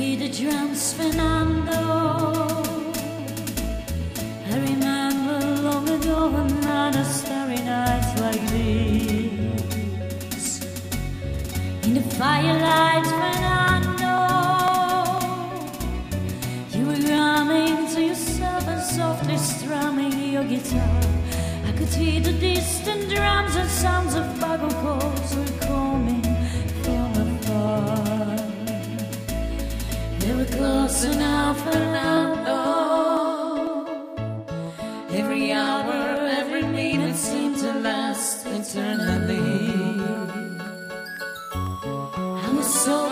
hear the drums, Fernando. I remember long ago another starry night like this. In the firelight, Fernando, you were running to yourself and softly strumming your guitar. I could hear the distant drums and sounds of bugle calls were coming from afar. They were close enough, Fernando. Every hour, every minute seemed to last eternally. I was so